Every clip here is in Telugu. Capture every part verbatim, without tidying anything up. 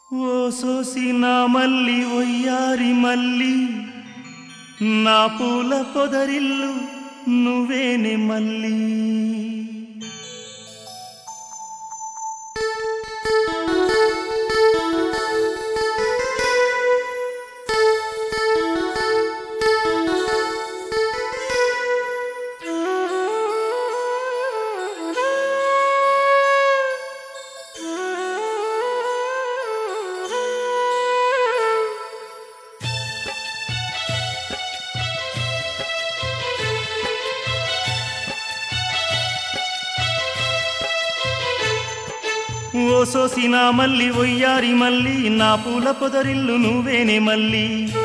ఓ సోసిన మల్లి ఒయ్యారి మల్లి నా పూల పొదరిల్లు నువ్వేనే మల్లి. ఓ సోసిన మల్లి ఒయ్యారి మల్లి నా పూల పొదరిల్లు నువ్వేనే మల్లి.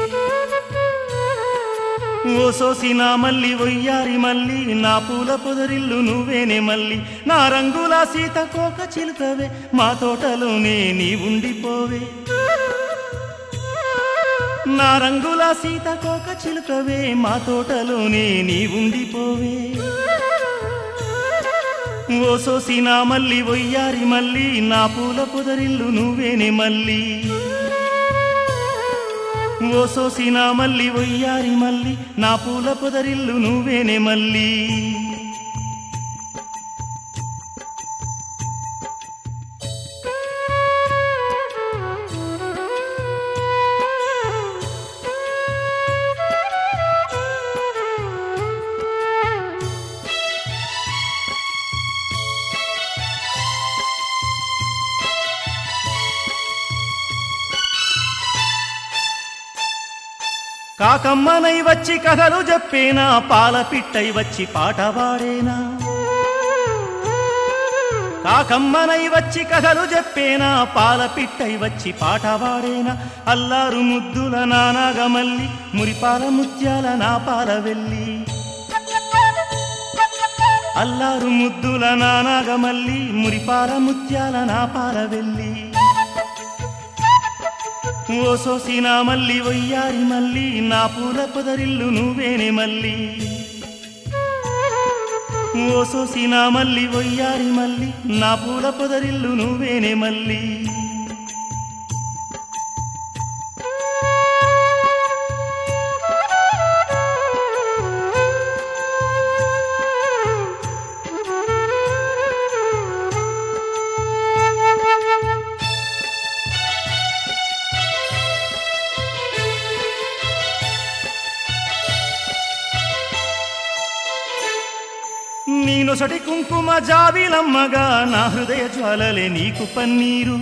ఓ సోసిన మల్లి ఒయ్యారి మల్లి నా పూల పొదరిల్లు నువ్వేనే మల్లి. నా రంగుల సీతకోక చిలుకవే మా తోటలోనే నీ ఉండిపోవే. నా రంగుల సీతకోక చిలుకవే మా తోటలోనే నీ ఉండిపోవే. ఓ సోసిన మల్లి ఒయ్యారి మల్లి నా పూల పొదరిల్లు నువ్వేనే మల్లి. ఓ సోసిన మల్లి ఒయ్యారి మల్లి నా పూల పొదరిల్లు నువ్వేనే మల్లి. కాకమ్మనై వచ్చి కథలు చెప్పేనా, పాల పిట్టై వచ్చి పాట పాడేనా. కాకమ్మనై వచ్చి కథలు చెప్పేనా, పాల పిట్టై వచ్చి పాట పాడేనా. అల్లారు ముద్దుల నానాగమల్లి మురిపాల ముత్యాల నా పాల వెళ్ళి. అల్లారు ముద్దుల నానాగమల్లి మురిపాల ముత్యాల నా పాల వెళ్ళి. ఓ సోసిన మల్లి ఒయ్యారి మల్లి నా పూల పొదరిల్లు నువ్వేనే మల్లి. ఓ సోసిన మల్లి ఒయ్యారి మల్లి నా పూల పొదరిల్లు నువ్వేనే మల్లి. నీ నొసటి కుంకుమ జాబిలమ్మగా నా హృదయ జ్వాలలే నీకు పన్నీరు.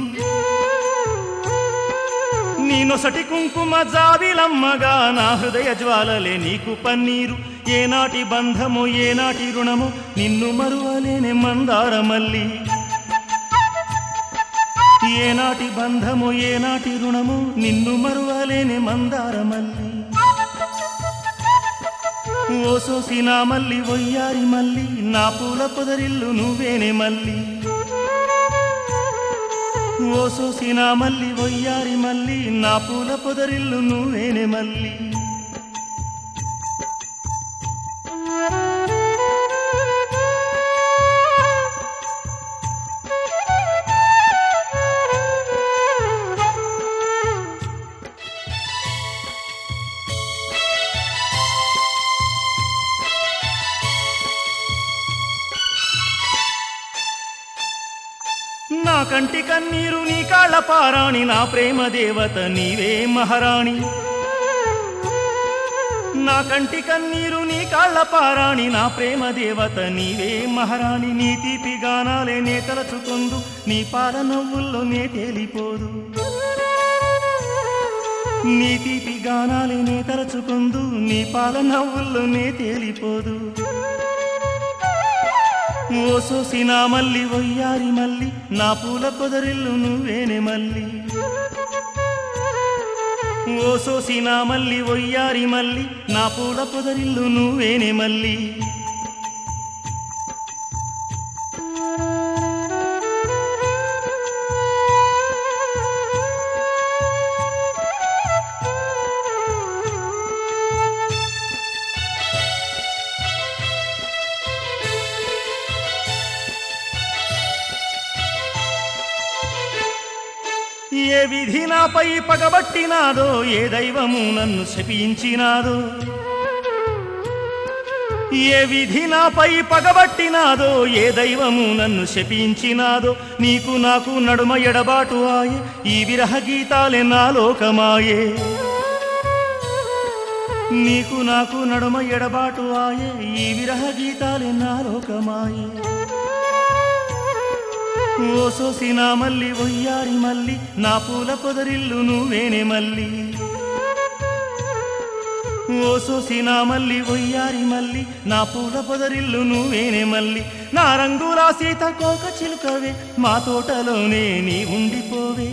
నీ నొసటి కుంకుమ జాబిలమ్మగా నా హృదయ జ్వాలలే నీకు పన్నీరు. ఏనాటి బంధము ఏనాటి రుణము నిన్ను మరువలేనే మందార మల్లి. ఏనాటి బంధము ఏనాటి రుణము నిన్ను మరువలేనే మందార మల్లి. ఓ సోసిన మల్లి ఒయ్యారి మల్లి నా పూల పొదరిల్లు నువ్వేనే మల్లి. ఓ సోసిన మల్లి ఒయ్యారి మల్లి నా పూల పొదరిల్లు నువ్వేనే మల్లి. నా కంటి కన్నీరు నీ కాళ్ళ పారాణి నా ప్రేమ దేవత నీవే మహారాణి. నా కంటి కన్నీరు నీ కాళ్ళ పారాణి నా ప్రేమ దేవత నీవే మహారాణి. నీ తీపి గానాలే నే తలచుకొందు నీ పాల నవ్వుల్లో నే తేలిపోదు. నీ తీపి గానాలే నే తలచుకొందు నీ పాల నవ్వుల్లో నే తేలిపోదు. ఓ సోసిన మల్లి ఒయ్యారి మల్లి నా పూల పొదరిల్లు నువ్వేనే మల్లి. ఓ సోసిన మల్లి ఒయ్యారి మల్లి నా పూల పొదరిల్లు నువ్వేనే మల్లి. ఏ విధి నాపై పగబట్టినాదో, ఏ దైవము నన్ను శపించినాదో, ఏ విధి నాపై పగబట్టినాదో, ఏ దైవము నన్ను శపించినాదో, నీకు నాకు నడుమ ఎడబాటు ఆయే, ఈ విరహ గీతాలే నా లోకమాయే. నీకు నాకు నడుమ ఎడబాటు ఆయే, ఈ విరహ గీతాలే నా లోకమాయే. ఓ సోసిన మల్లి ఒయ్యారి మల్లి, నా పూల పొదరిల్లు నువ్వేనే మల్లి. ఓ సోసిన మల్లి ఒయ్యారి మల్లి, నా పూల పొదరిల్లు నువ్వేనే మల్లి. నా రంగుల సీత కోక చిలుకవే, మా తోటలోనే నీ ఉండిపోవే.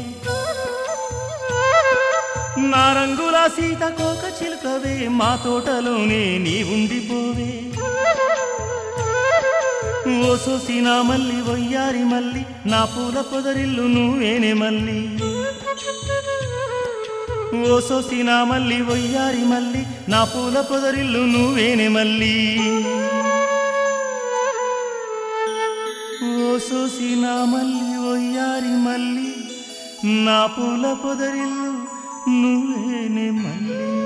నా రంగుల సీత కోక చిలుకవే, మా తోటలోనే నీ ఉండిపోవే. ఓ సోసిన మల్లి ఒయ్యారి మల్లి, నా పూల పొదరిల్లు నువ్వేనే మల్లి. ఓ సోసిన మల్లి ఒయ్యారి మల్లి, నా పూల పొదరిల్లు నువ్వేనే మల్లి. ఓ సోసిన మల్లి ఒయ్యారి మల్లి, నా పూల పొదరిల్లు నువ్వేనే మల్లి.